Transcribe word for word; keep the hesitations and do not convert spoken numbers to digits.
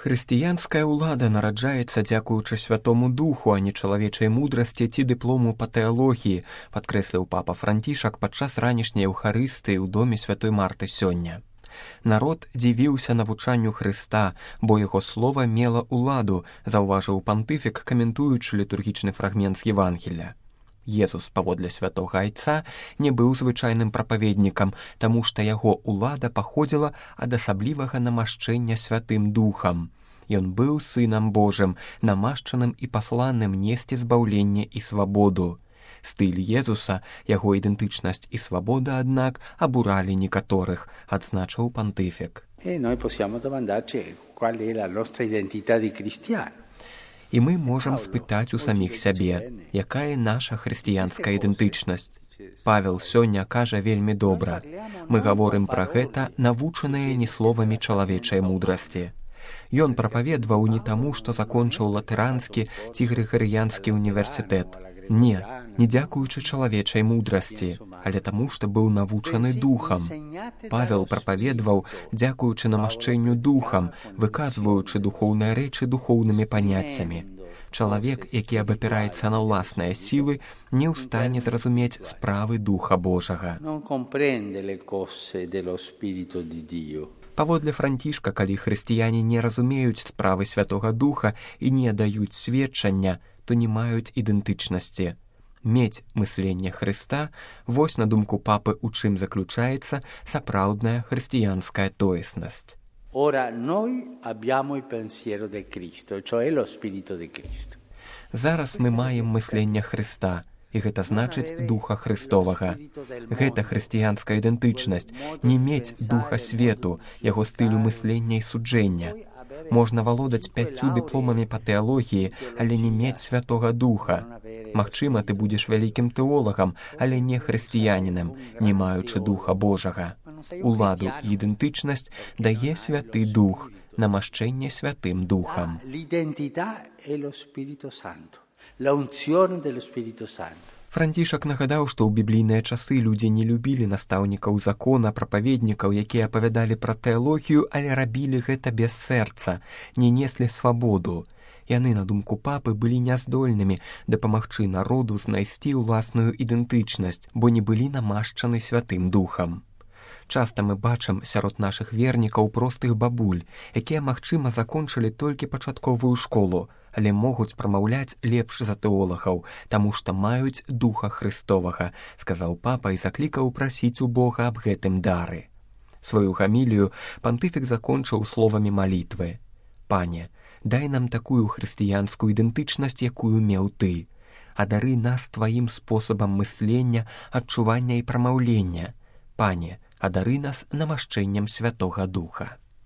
Хрысціянская ўлада нараджаецца дзякуючы святому духу, а не чалавечай мудрасці ці дыплому па тэалогіі, падкрэсліў папа Францішак падчас ранішняй эўхарыстыі ў доме святой Марты сёння. Народ дзівіўся навучанню Хрыста, бо яго слова мела ўладу, заўважыў пантыфік, каментуючы літургічны фрагмент з Евангелля. Езус, паводле святога айца, не быў звычайным прапаведнікам, таму што яго ўлада паходзіла ад асаблівага намашчэння святым духам. Ён быў сынам Божым, намашчаным і пасланым несці збаўленне і свабоду. Стыль Езуса, яго ідэнтычнасць і свабода, аднак, абуралі некаторых, адзначыў пантыфік. E noi possiamo domandarci qual è la nostra identità di cristiano. І мы можам спытаць у саміх сябе, якая наша хрысціянская ідэнтычнасць. Павел сёння кажа вельмі добра. Мы гаворым пра гэта, навучаныя не словамі чалавечай мудрасці. Ён прапаведваў не таму, што закончыў латэранскі ці грыгарыянскі універсітэт. Не, не дзякуючы чалавечай мудрасці, але таму, што быў навучаны духам. Павел прапаведваў, дзякуючы намашчэнню духам, выказваючы духоўныя рэчы духоўнымі паняццямі. Чалавек, які абапіраецца на ўласныя сілы, не ў стане зразумець справы Духа Божага. Паводле Францішка, калі хрысціяне не разумеюць справы Святога Духа і не даюць сведчання, то не маюць ідэнтычнасці. Мець мысленне Хрыста – вось, на думку папы, у чым заключаецца сапраўдная хрысціянская тоеснасць. Ora noi abbiamo il pensiero del Cristo, cioè lo spirito di Cristo. Зараз мы маем мысленне Хрыста, і гэта значыць Духа Хрыстовага. Гэта хрысціянская ідэнтычнасць, не мець Духа свету, яго стылю мыслення і суджэння. Можна валодаць пяццю дыпломамі па тэалогіі, але не мець Святога Духа. Магчыма, ты будзеш вялікім тэолагам, але не хрысціянінам, не маючы Духа Божага. Уладу і ідэнтычнасць дае Святы Дух, намашчэнне Святым Духам. L'identità è lo Spirito Santo, l'unzione dello Spirito Santo. Францішак нагадаў, што ў біблійныя часы людзі не любілі настаўнікаў закона, прапаведнікаў, якія апавядалі пра тэалогію, але рабілі гэта без сэрца, не неслі свабоду. Яны, на думку папы, былі няздольнымі дапамагчы народу знайсці ўласную ідэнтычнасць, бо не былі намашчаны Святым Духам. Часта мы бачым сярод нашых вернікаў простых бабуль, якія, магчыма, закончылі толькі пачатковую школу, але могуць прамаўляць лепш за тэолагаў, таму што маюць Духа Хрыстовага, сказаў папа і заклікаў прасіць у Бога аб гэтым дары. Сваю гамілію пантыфік закончыў словамі малітвы. Пане, дай нам такую хрысціянскую ідэнтычнасць, якую меў ты. Адары нас тваім спосабам мыслення, адчування і прамаўлення. Пане, адары нас намашчэннем Святога Духа.